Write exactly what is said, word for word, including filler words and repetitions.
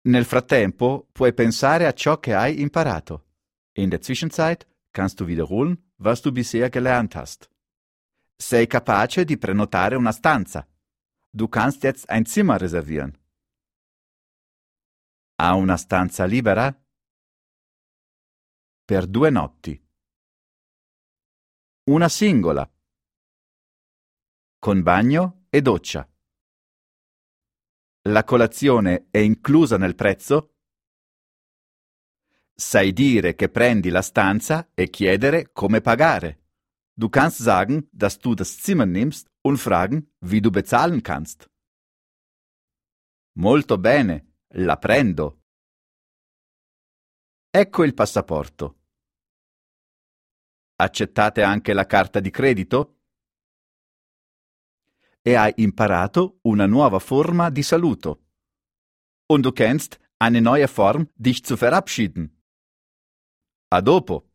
Nel frattempo puoi pensare a ciò che hai imparato. In der Zwischenzeit kannst du wiederholen, was du bisher gelernt hast. Sei capace di prenotare una stanza. Du kannst jetzt ein Zimmer reservieren. Ha una stanza libera? Per due notti. Una singola. Con bagno e doccia. La colazione è inclusa nel prezzo? Sai dire che prendi la stanza e chiedere come pagare. Du kannst sagen, dass du das Zimmer nimmst und fragen, wie du bezahlen kannst. Molto bene, la prendo. Ecco il passaporto. Accettate anche la carta di credito? E hai imparato una nuova forma di saluto. Und du kennst eine neue Form, dich zu verabschieden. A dopo!